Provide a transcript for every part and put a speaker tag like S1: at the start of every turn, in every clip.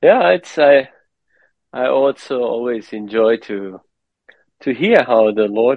S1: Yeah, I also always enjoy to hear how the Lord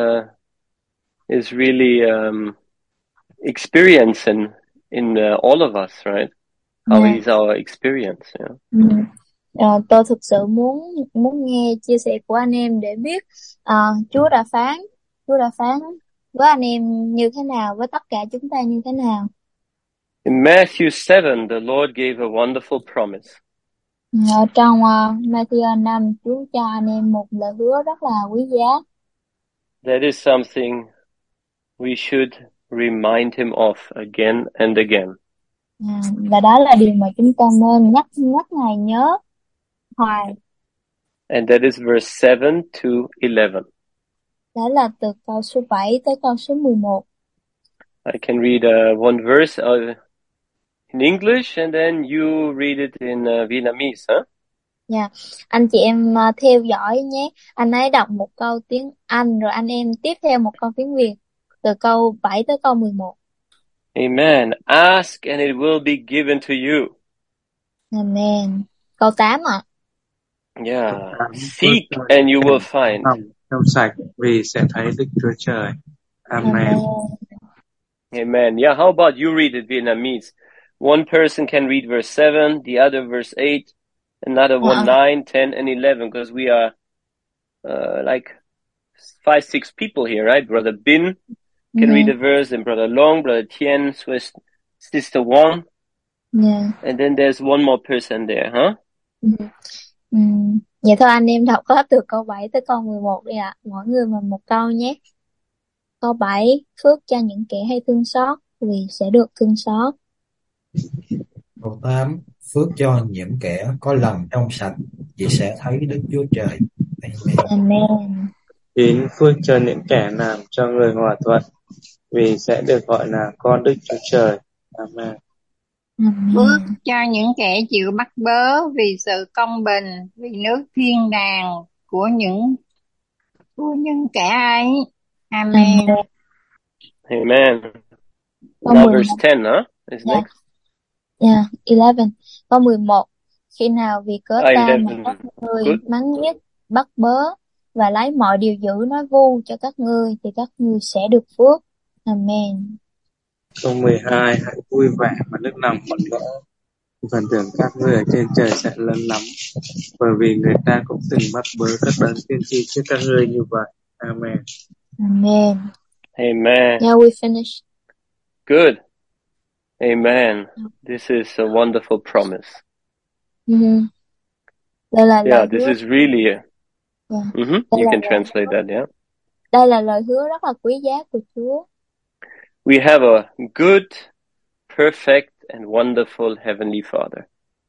S1: is really experiencing in all of us, right? How
S2: Dạ.
S1: He's our experience. Yeah.
S2: Ừ. Tôi thực sự muốn muốn nghe chia sẻ của anh em để biết Chúa đã phán với anh em như thế nào, với tất cả chúng ta như thế nào.
S1: In Matthew 7, the Lord gave a wonderful promise.
S2: Ở trong Matthew 5, Chúa cho anh em một lời hứa rất là quý giá.
S1: That is something we should remind Him of again and again.
S2: Và đó là điều mà chúng ta nên nhắc nhắc Ngài nhớ hoài.
S1: And that is verse 7 to 11.
S2: Đó là từ câu số 7 tới câu số 11.
S1: I can read one verse in English and then you read it in Vietnamese, huh?
S2: Dạ, anh chị em theo dõi nhé. Anh ấy đọc một câu tiếng Anh rồi anh em tiếp theo một câu tiếng Việt từ câu 7 tới câu 11.
S1: Amen. Ask and it will be given to you.
S2: Amen. Câu 8 ạ.
S1: Yeah.
S3: Phước
S1: Seek
S3: cho
S1: and you will
S3: những
S1: find.
S3: lòng trong sạch vì sẽ thấy Đức Chúa Trời. Amen.
S2: Amen.
S1: Amen. Yeah, how about you read it Vietnamese? One person can read verse 7, the other verse 8, another one 9, 10, and 11, because we are like 5, 6 people here, right? Brother Bin can read a verse, and Brother Long, Brother Tien, Sister Wong,
S2: Yeah.
S1: and then there's one more person there, huh?
S2: Vậy thôi anh em đọc hết từ câu 7 tới câu 11 đi ạ. Mỗi người mà một câu nhé. Câu 7, phước cho những kẻ hay thương xót vì sẽ được thương xót.
S4: Câu 8, phước cho những kẻ có lòng trong sạch vì sẽ thấy Đức Chúa Trời.
S2: Amen.
S5: 9. Phước cho những kẻ làm cho người hòa thuận vì sẽ được gọi là con Đức Chúa Trời. Amen.
S6: Phước cho những kẻ chịu bắt bớ vì sự công bình, vì nước thiên đàng của những kẻ ấy. Amen.
S1: Amen.
S2: Câu
S1: Now
S2: 11.
S1: verse 10, huh? Is
S2: Yeah.
S1: next.
S2: Yeah, 11. Câu 11. Khi nào vì cớ ta mà
S1: 11.
S2: các ngươi
S1: Good.
S2: mắng nhiếc, bắt bớ và lấy mọi điều dữ nói vu cho các ngươi thì các ngươi sẽ được phước. Amen.
S5: Câu 12. Hãy vui vẻ mà nước lòng mừng rỡ. Phần thưởng các ngươi ở trên trời sẽ lớn lắm, bởi vì người ta cũng từng bắt bớ các đấng tiên tri trước các ngươi như vậy. Amen.
S2: Amen.
S1: Amen.
S2: Now we finish.
S1: Good. Amen. This is a wonderful promise.
S2: Đây là
S1: Yeah,
S2: lời
S1: this
S2: hứa.
S1: is really a...
S2: Yeah.
S1: You can translate that, yeah.
S2: Đây là lời hứa rất là quý giá của Chúa.
S1: We have a good, perfect, and wonderful Heavenly Father.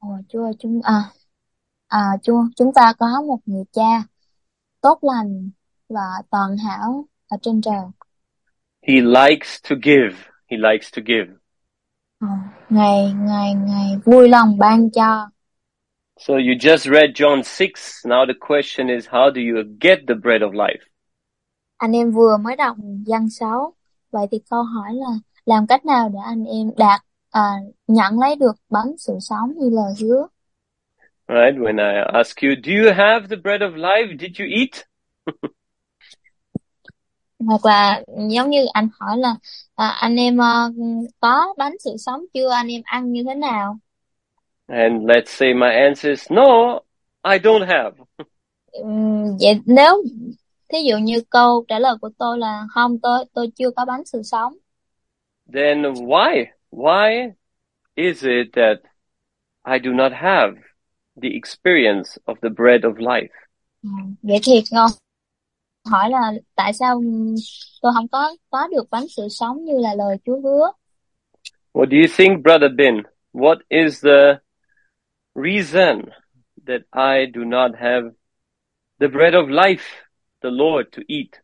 S2: Chúng ta có một người cha tốt lành và toàn hảo ở trên trời.
S1: He likes to give. He likes to give.
S2: Ngài vui lòng ban cho.
S1: So you just read John 6. Now the question is, how do you get the bread of life?
S2: Anh em vừa mới đọc Giăng 6. Vậy thì câu hỏi là làm cách nào để anh em nhận lấy được bánh sự sống như lời hứa?
S1: Right? When I ask you, do you have the bread of life? Did you eat?
S2: Hoặc là giống như anh hỏi là anh em có bánh sự sống chưa? Anh em ăn như thế nào?
S1: And let's say my answer is, no, I don't have.
S2: Vậy nếu thí dụ như câu trả lời của tôi là không, tôi chưa có bánh sự sống.
S1: Then why? Why is it that I do not have the experience of the bread of life?
S2: Vậy thì con hỏi là tại sao tôi không có được bánh sự sống như là lời Chúa hứa?
S1: What do you think, Brother Bin? What is the reason that I do not have the bread of life, the Lord, to eat?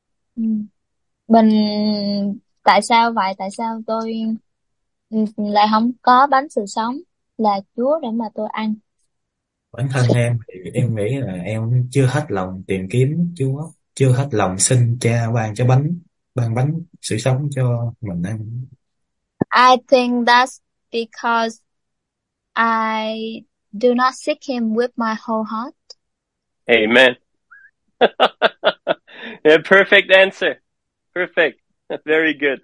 S2: Tại sao vậy? Tại sao tôi lại không có bánh sự sống là Chúa để mà tôi ăn?
S4: Bản thân em thì em nghĩ là em chưa hết lòng tìm kiếm Chúa, chưa hết lòng xin Cha ban bánh sự sống cho mình ăn.
S2: I think that's because I Do not seek him with my whole heart.
S1: Amen. Yeah, perfect answer. Perfect. Very good.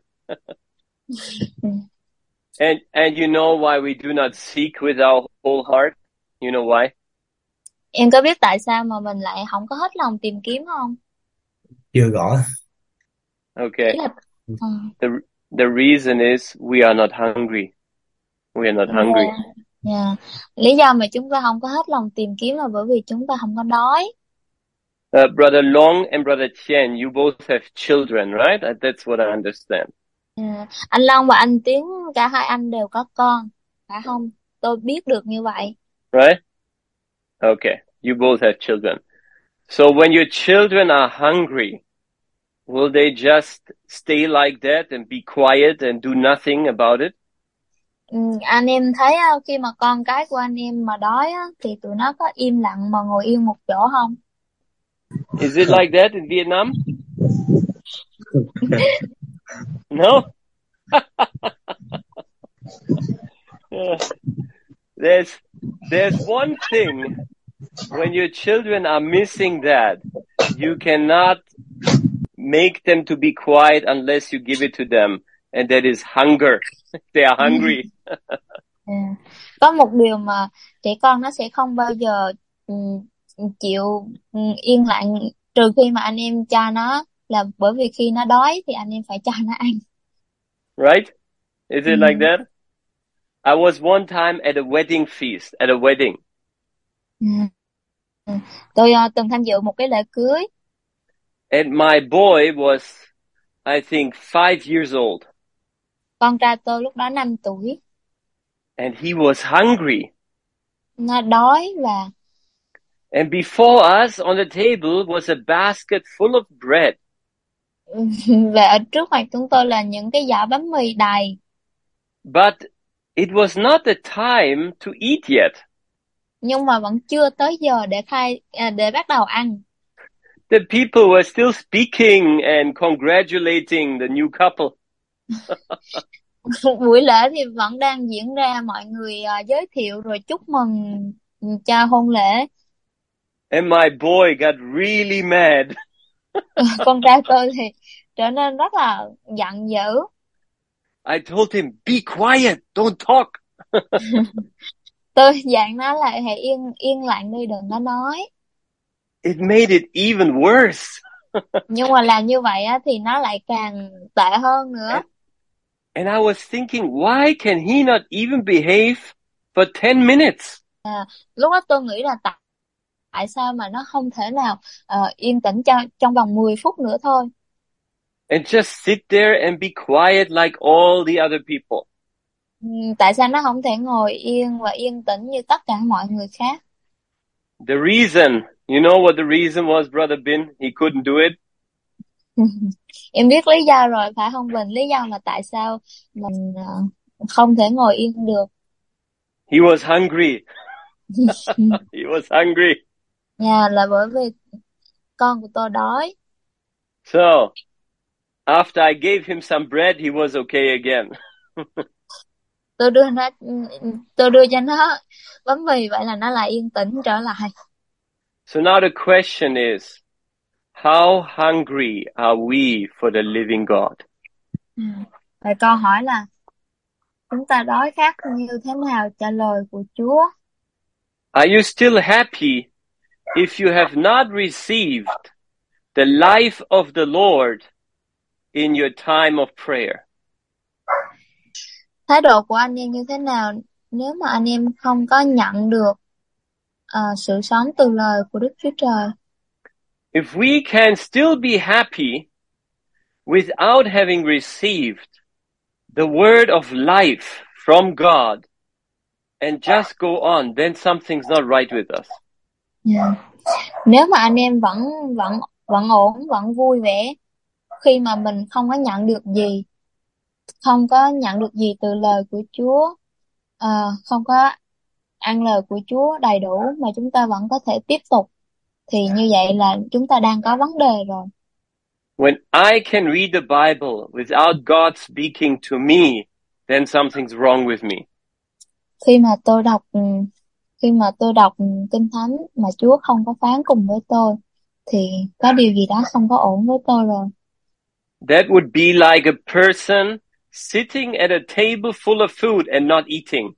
S1: And you know why we do not seek with our whole heart? You know why?
S2: Em có biết tại sao mà mình lại không có hết lòng tìm kiếm không?
S4: Chưa rõ.
S1: Okay.
S2: Ý là,
S1: The reason is we are not hungry. We are not hungry.
S2: Yeah. Lý do mà chúng ta không có hết lòng tìm kiếm là bởi vì chúng ta không có đói.
S1: Brother Long and Brother Tien, you both have children, right? That's what I understand.
S2: Anh Long và anh Tiến, cả hai anh đều có con, phải không? Tôi biết được như vậy.
S1: Right? Okay. You both have children. So when your children are hungry, will they just stay like that and be quiet and do nothing about it?
S2: Anh em thấy khi mà con cái của anh em mà đói thì tụi nó có im lặng mà ngồi yên một chỗ không?
S1: Is it like that in Vietnam? No? There's one thing, when your children are missing that, you cannot make them to be quiet unless you give it to them, and that is hunger. They are hungry.
S2: Có một điều mà trẻ con nó sẽ không bao giờ chịu yên lặng trừ khi mà anh em cho nó, là bởi vì khi nó đói thì anh em phải cho nó ăn.
S1: Right? Is it like that? I was one time at a wedding feast, at a wedding.
S2: Tôi từng tham dự một cái lễ cưới.
S1: And my boy was, I think, 5 years old.
S2: Con trai tôi lúc đó 5 tuổi.
S1: And he was hungry.
S2: Nó đói và
S1: And before us on the table was a basket full of bread.
S2: Và ở trước mặt chúng tôi là những cái giỏ bánh mì đầy.
S1: But it was not the time to eat yet.
S2: Nhưng mà vẫn chưa tới giờ để bắt đầu ăn.
S1: The people were still speaking and congratulating the new couple.
S2: Buổi lễ thì vẫn đang diễn ra, mọi người giới thiệu rồi chúc mừng cho hôn lễ.
S1: And my boy got really mad.
S2: Con trai tôi thì trở nên rất là giận dữ.
S1: I told him, be quiet, don't talk.
S2: Tôi dặn nó là hãy yên lặng đi, đừng có nói.
S1: It made it even worse.
S2: Nhưng mà làm như vậy thì nó lại càng tệ hơn nữa.
S1: And I was thinking, why can he not even behave for 10 minutes?
S2: Lúc đó tôi nghĩ là tại sao mà nó không thể nào yên tĩnh trong vòng 10 phút nữa thôi.
S1: And just sit there and be quiet like all the other people.
S2: Tại sao nó không thể ngồi yên và yên tĩnh như tất cả mọi người khác?
S1: The reason, you know what the reason was, Brother Bin? He couldn't do it.
S2: Em biết lý do rồi, phải không Bình? Lý do là tại sao mình không thể ngồi yên được.
S1: He was hungry. He was hungry.
S2: Là bởi vì con của tôi đói.
S1: So, after I gave him some bread, he was okay again.
S2: Tôi đưa cho nó bánh mì, vậy là nó lại yên tĩnh trở lại.
S1: So now the question is, how hungry are we for the living God?
S2: Vậy câu hỏi là chúng ta đói khát như thế nào cho lời của Chúa?
S1: Are you still happy if you have not received the life of the Lord in your time of prayer?
S2: Thái độ của anh em như thế nào nếu mà anh em không có nhận được sự sống từ lời của Đức Chúa Trời?
S1: If we can still be happy without having received the word of life from God and just go on, then something's not right with us.
S2: Nếu mà anh em vẫn ổn, vẫn vui vẻ khi mà mình không có nhận được gì từ lời của Chúa, không có ăn lời của Chúa đầy đủ mà chúng ta vẫn có thể tiếp tục, thì như vậy là chúng ta đang có vấn đề rồi.
S1: When I can read the Bible without God speaking to me, then something's wrong with me.
S2: Khi mà tôi đọc khi mà tôi đọc Kinh Thánh mà Chúa không có phán cùng với tôi thì có điều gì đó không có ổn với tôi rồi.
S1: That would be like a person sitting at a table full of food and not eating.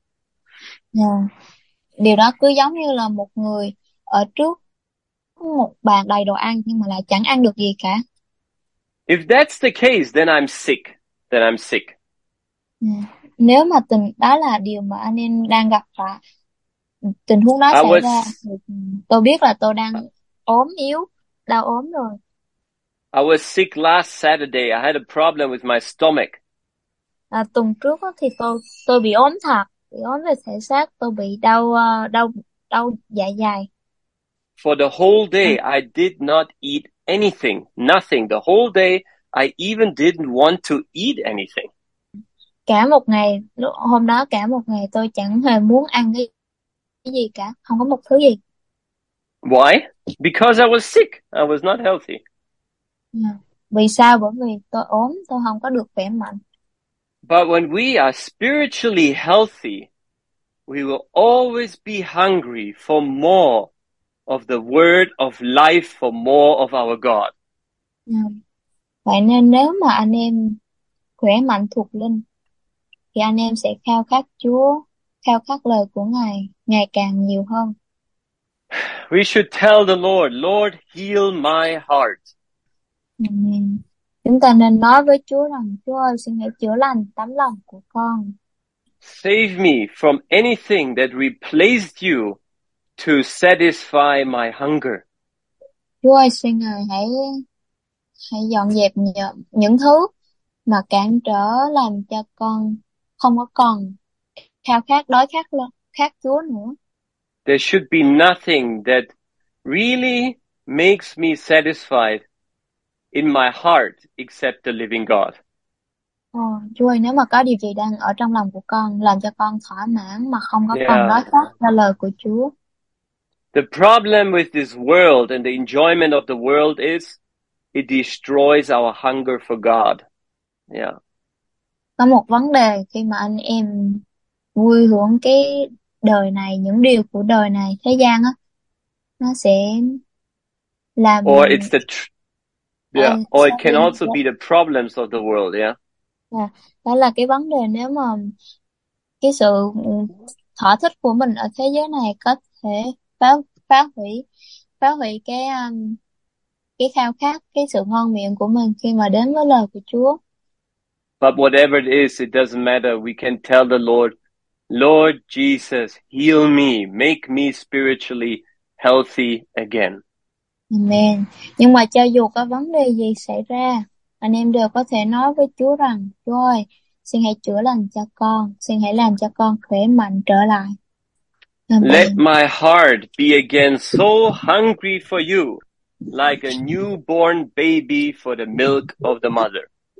S2: Điều đó cứ giống như là một người ở trước một bàn đầy đồ ăn nhưng mà lại chẳng ăn được gì cả.
S1: If that's the case, then I'm sick. Then I'm sick.
S2: Nếu mà đó là điều mà anh em đang gặp phải, tình huống đó
S1: I
S2: xảy ra
S1: was
S2: thì tôi biết là tôi đang ốm yếu, đau ốm rồi.
S1: I was sick last Saturday. I had a problem with my stomach.
S2: Tuần trước thì tôi bị ốm thật, bị ốm về thể xác, tôi bị đau dạ dày.
S1: For the whole day, I did not eat anything, nothing. The whole day, I even didn't want to eat anything.
S2: Cả một ngày, hôm đó cả một ngày tôi chẳng hề muốn ăn cái gì cả, không có một thứ gì.
S1: Why? Because I was sick. I was not healthy.
S2: Vì sao? Bởi vì tôi ốm, tôi không có được khỏe mạnh.
S1: But when we are spiritually healthy, we will always be hungry for more of the word of life, for more of our God.
S2: Vậy nên nếu mà anh em khỏe mạnh thuộc linh thì anh em sẽ khao khát Chúa, khao khát lời của Ngài ngày càng nhiều hơn.
S1: We should tell the Lord, Lord, heal my heart.
S2: Chúng ta nên nói với Chúa rằng, Chúa ơi, xin hãy chữa lành tấm lòng của con.
S1: Save me from anything that replaced you to satisfy my hunger.
S2: Chúa ơi, xin Ngài hãy dọn dẹp những thứ mà cản trở làm cho con không có còn khao khát khát Chúa nữa.
S1: There should be nothing that really makes me satisfied in my heart except the living God.
S2: Chúa ơi, nếu mà có điều gì đang ở trong lòng của con làm cho con thỏa mãn mà không có còn đói khát ra lời của Chúa.
S1: The problem with this world and the enjoyment of the world is it destroys our hunger for God.
S2: Có một vấn đề khi mà anh em vui hưởng cái đời này, những điều của đời này, thế gian á, nó sẽ làm
S1: or it's or it can also be the problems of the world,
S2: đó là cái vấn đề nếu mà cái sự thỏa thích của mình ở thế giới này có thể phá hủy cái khao khát, cái sự ngon miệng của mình khi mà đến với lời của Chúa.
S1: But whatever it is, it doesn't matter. We can tell the Lord, Lord Jesus, heal me, make me spiritually healthy again.
S2: Amen. Nhưng mà cho dù có vấn đề gì xảy ra, anh em đều có thể nói với Chúa rằng, Chúa ơi, xin hãy chữa lành cho con, xin hãy làm cho con khỏe mạnh trở lại. Amen.
S1: Let my heart be again so hungry for you, like a newborn baby for the milk of the mother.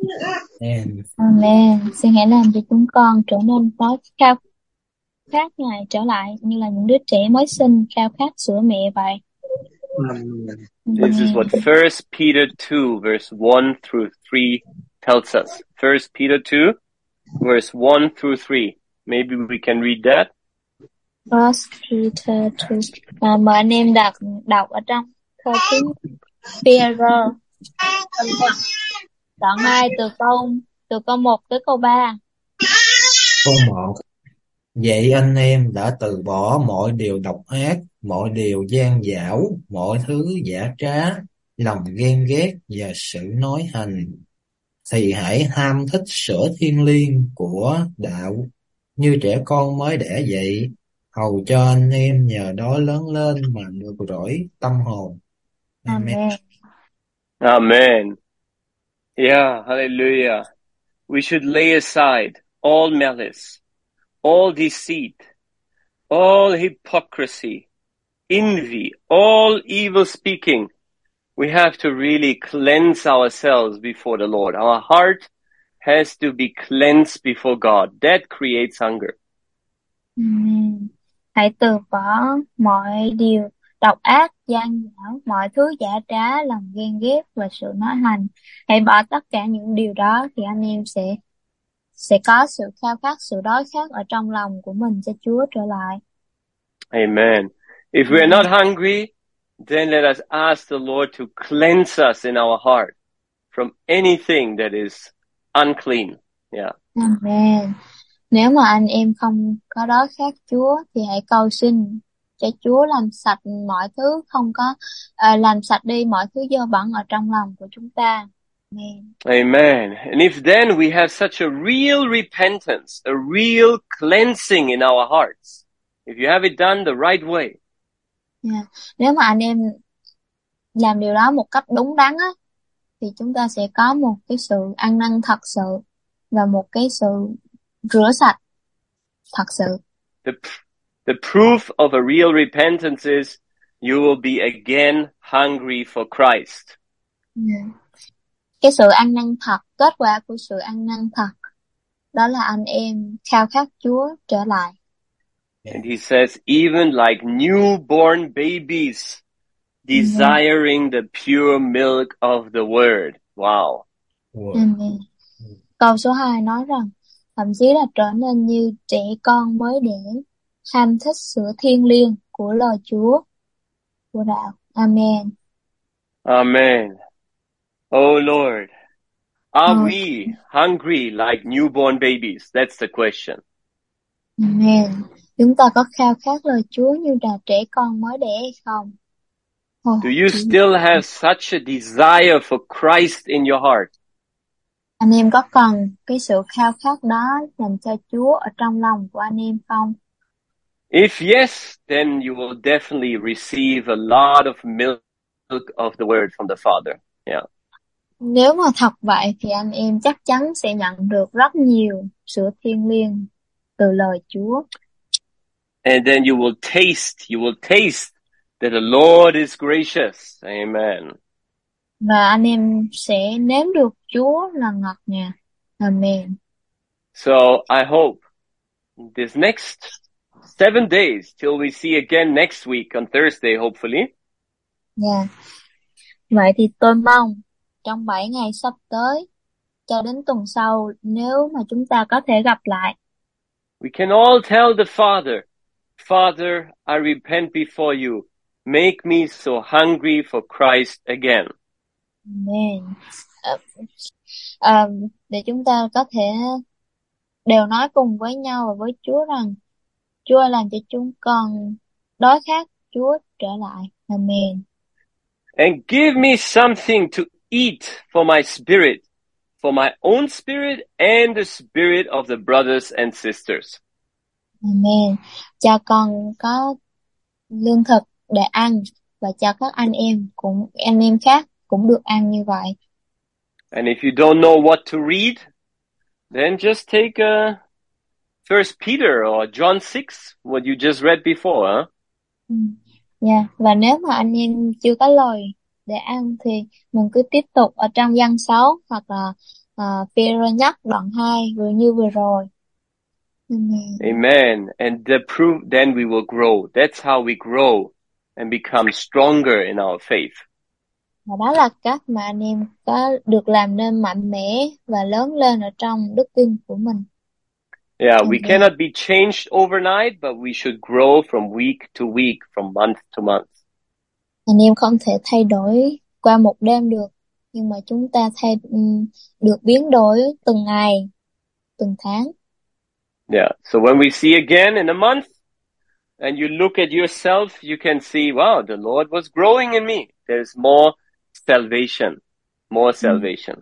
S2: Amen. Xin hãy làm cho chúng con trở nên có khao khát Ngài trở lại như là những đứa trẻ mới sinh khao khát sữa mẹ vậy.
S1: This is what 1 Peter 2 verse 1 through 3 tells us. 1 Peter 2 verse 1 through 3. Maybe we can read that.
S2: 1 Peter 2. Mời anh em đọc ở trong thơ tín Peter đoạn 2 từ câu 1 tới câu 3.
S4: Câu 1. Vậy anh em đã từ bỏ mọi điều độc ác, mọi điều gian dảo, mọi thứ giả trá, lòng ghen ghét và sự nói hành, thì hãy tham thích sữa thiêng liêng của đạo như trẻ con mới đẻ vậy, hầu cho anh em nhờ đó lớn lên mà được rỗi tâm hồn.
S2: Amen.
S1: Amen. Yeah, hallelujah. We should lay aside all malice, all deceit, all hypocrisy, envy, all evil speaking. We have to really cleanse ourselves before the Lord. Our heart has to be cleansed before God. That creates hunger.
S2: Hãy từ bỏ mọi điều độc ác, gian dảo, mọi thứ giả trá, lòng ghen ghét và sự nói hành. Hãy bỏ tất cả những điều đó thì anh em sẽ có sự khao khát, sự đói khát ở trong lòng của mình cho Chúa trở lại.
S1: Amen. If we're not hungry, then let us ask the Lord to cleanse us in our heart from anything that is unclean. Yeah.
S2: Amen. Nếu mà anh em không có đói khát Chúa thì hãy cầu xin cho Chúa làm sạch mọi thứ, không có làm sạch đi mọi thứ dơ bẩn ở trong lòng của chúng ta. Amen.
S1: Amen. And if then we have such a real repentance, a real cleansing in our hearts, if you have it done the right way,
S2: Yeah. Nếu mà anh em làm điều đó một cách đúng đắn á, thì chúng ta sẽ có một cái sự ăn năn thật sự và một cái sự rửa sạch thật sự.
S1: the proof of a real repentance is you will be again hungry for Christ.
S2: Yeah. Cái sự ăn năn thật, kết quả của sự ăn năn thật, đó là anh em khao khát Chúa trở lại.
S1: And he says, even like newborn babies desiring the pure milk of the word. Wow.
S2: Amen. Câu số 2 nói rằng, thậm chí là trở nên như trẻ con mới đẻ, ham thích sữa thiêng liêng của lời Chúa, của đạo. Amen.
S1: Amen. Oh Lord, are we hungry like newborn babies? That's the question.
S2: Amen. Chúng ta có khao khát lời Chúa như là trẻ con mới đẻ hay không?
S1: Do you still have such a desire for Christ in your heart?
S2: Anh em có cần cái sự khao khát đó dành cho Chúa ở trong lòng của anh em không?
S1: If yes, then you will definitely receive a lot of milk of the word from the Father. Yeah.
S2: Nếu mà thật vậy thì anh em chắc chắn sẽ nhận được rất nhiều sữa thiêng liêng từ lời Chúa.
S1: And then you will taste that the Lord is gracious. Amen.
S2: Và anh em sẽ nếm được Chúa là ngọt ngào. Amen.
S1: So I hope this next 7 days till we see again next week on Thursday, hopefully.
S2: Yeah. Vậy thì tôi mong trong 7 ngày sắp tới cho đến tuần sau, nếu mà chúng ta có thể gặp lại,
S1: we can all tell the Father, Father, I repent before you. Make me so hungry for Christ again.
S2: Amen. Để chúng ta có thể đều nói cùng với nhau và với Chúa rằng Chúa làm cho chúng con đói khát Chúa trở lại. Amen.
S1: And give me something to eat for my spirit, for my own spirit and the spirit of the brothers and sisters.
S2: Amen. Cho con có lương thực để ăn và cho các anh em khác cũng được ăn như vậy.
S1: And if you don't know what to read, then just take 1 Peter or John 6, what you just read before.
S2: Yeah. Và nếu mà anh em chưa có lời để ăn thì mình cứ tiếp tục ở trong Giăng 6 hoặc là Pê-rơ nhắc đoạn 2 như vừa rồi.
S1: Amen. And the proof, then we will grow. That's how we grow and become stronger in our faith.
S2: Và đó là cách mà anh em có được làm nên mạnh mẽ và lớn lên ở trong đức tin của mình.
S1: Yeah, we cannot be changed overnight, but we should grow from week to week, from month to month.
S2: Anh em không thể thay đổi qua một đêm được, nhưng mà chúng ta được biến đổi từng ngày, từng tháng.
S1: Yeah, so when we see again in a month, and you look at yourself, you can see, wow, the Lord was growing in me. There's more salvation, more salvation.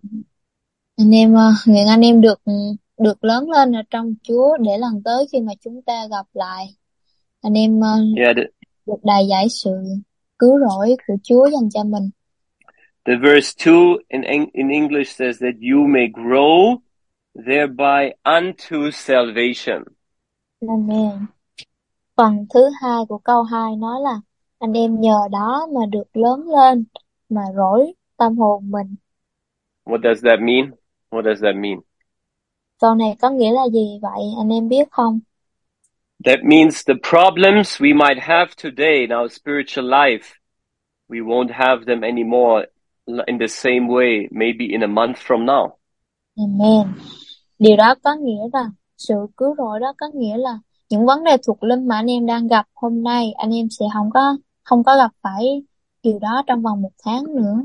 S2: Những anh em được lớn lên ở trong Chúa để lần tới khi mà chúng ta gặp lại, anh em được đầy dẫy sự cứu rỗi của Chúa dành cho mình.
S1: The verse 2 in English says that you may grow thereby unto salvation.
S2: Amen. Phần thứ 2 của câu 2 nói là anh em nhờ đó mà được lớn lên, mà rỗi tâm hồn mình.
S1: What does that mean? What does that mean?
S2: Câu này có nghĩa là gì vậy? Anh em biết không?
S1: That means the problems we might have today in our spiritual life, we won't have them anymore in the same way, maybe in a month from now.
S2: Amen. Điều đó có nghĩa là sự cứu rỗi đó có nghĩa là những vấn đề thuộc linh mà anh em đang gặp hôm nay, anh em sẽ không có gặp phải điều đó trong vòng 1 tháng nữa.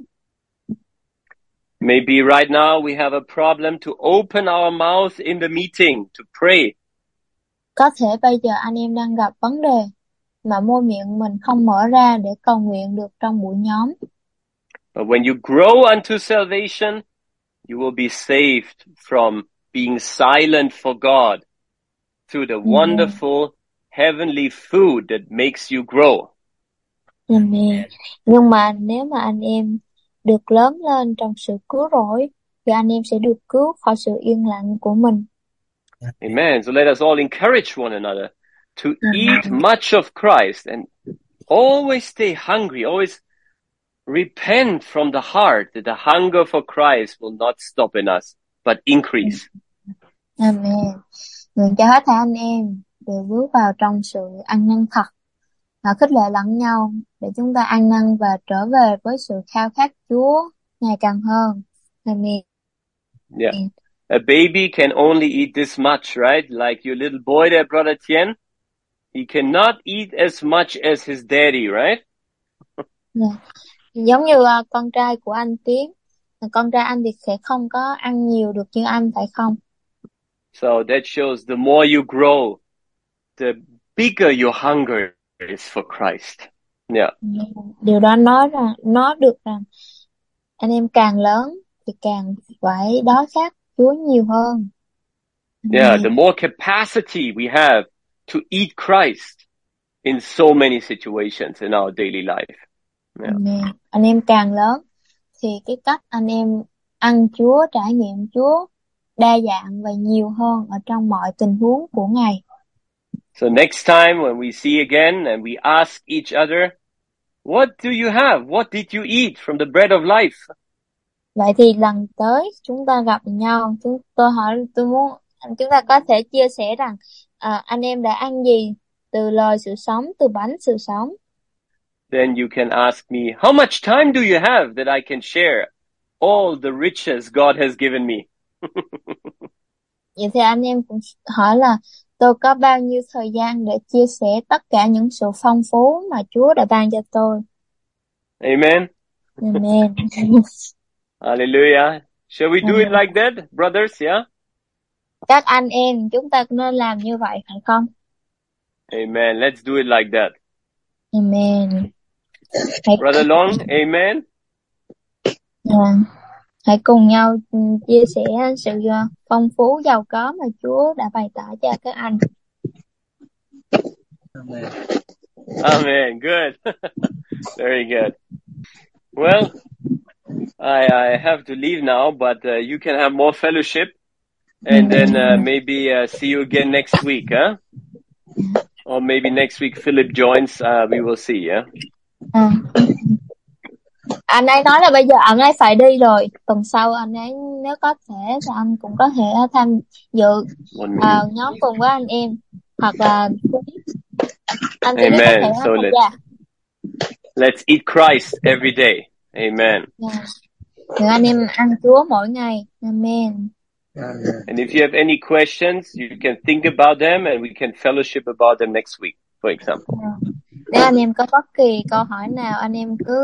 S1: Maybe right now we have a problem to open our mouth in the meeting to pray.
S2: Có thể bây giờ anh em đang gặp vấn đề mà môi miệng mình không mở ra để cầu nguyện được trong buổi nhóm.
S1: But when you grow unto salvation, you will be saved from being silent for God through the wonderful heavenly food that makes you grow.
S2: Amen. Nhưng mà nếu mà anh em được lớn lên trong sự cứu rỗi, thì anh em sẽ được cứu khỏi sự yên lặng của mình.
S1: Amen. So let us all encourage one another to eat much of Christ and always stay hungry, always repent from the heart that the hunger for Christ will not stop in us, but increase.
S2: Amen. Nguyện cho hết thảy anh em đều bước vào trong sự ăn năn thật và khích lệ lẫn nhau để chúng ta ăn năn và trở về với sự khao khát Chúa ngày càng hơn. Amen.
S1: Yeah. A baby can only eat this much, right? Like your little boy there, Brother Tien. He cannot eat as much as his daddy, right?
S2: Giống như con trai của anh Tiến, con trai anh thì sẽ không có ăn nhiều được như anh, phải không?
S1: So that shows the more you grow, the bigger your hunger is for Christ. Yeah.
S2: Điều đó nói được rằng anh em càng lớn thì càng phải đói khát Chúa nhiều hơn.
S1: Yeah, the more capacity we have to eat Christ in so many situations in our daily life. Yeah.
S2: Anh em càng lớn thì cái cách anh em ăn Chúa, trải nghiệm Chúa đa dạng và nhiều hơn ở trong mọi tình huống của Ngài.
S1: So next time when we see again and we ask each other, what do you have? What did you eat from the bread of life?
S2: Vậy thì lần tới chúng ta gặp nhau, tôi muốn chúng ta có thể chia sẻ rằng anh em đã ăn gì từ lời sự sống, từ bánh sự sống.
S1: Then you can ask me, how much time do you have that I can share all the riches God has given me?
S2: Vậy thì anh em cũng hỏi là tôi có bao nhiêu thời gian để chia sẻ tất cả những sự phong phú mà Chúa đã ban cho tôi.
S1: Amen.
S2: Amen.
S1: Hallelujah. Shall we do it like that, brothers? Yeah?
S2: Các anh em, chúng ta nên làm như vậy, phải không?
S1: Amen. Let's do it like that.
S2: Amen.
S1: Brother Long, amen.
S2: Hãy cùng nhau chia sẻ sự phong phú giàu có mà Chúa đã bày tỏ cho các anh.
S5: Amen.
S1: Amen. Good. Very good. Well, I have to leave now, but you can have more fellowship, and then maybe see you again next week, huh? Or maybe next week Philip joins. We will see, yeah.
S2: Anh ấy nói là bây giờ anh ấy phải đi rồi. Tuần sau anh ấy nếu có thể thì anh cũng có thể tham dự nhóm cùng với anh em, hoặc là anh chỉ có thể
S1: so let's eat Christ every day. Amen.
S2: Rồi anh em ăn Chúa mỗi ngày. Amen.
S1: And if you have any questions, you can think about them and we can fellowship about them next week, for example.
S2: Nếu anh em có bất kỳ câu hỏi nào, anh em cứ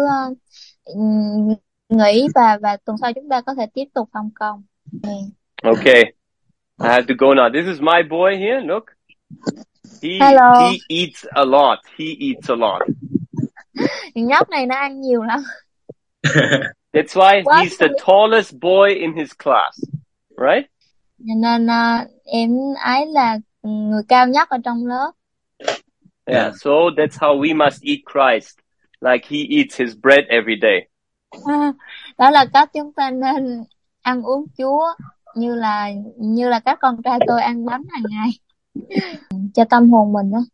S2: nghĩ và tuần sau chúng ta có thể tiếp tục thông công.
S1: Okay. I have to go now. This is my boy here. Look. He eats a lot. He eats a lot.
S2: Nhóc này nó ăn nhiều lắm.
S1: That's why he's the tallest boy in his class. Right?
S2: Nên em ấy là người cao nhất ở trong lớp.
S1: Yeah, so that's how we must eat Christ, like he eats his bread every day.
S2: Đó là cách chúng ta nên ăn uống Chúa như là các con trai tôi ăn bánh hàng ngày cho tâm hồn mình đó.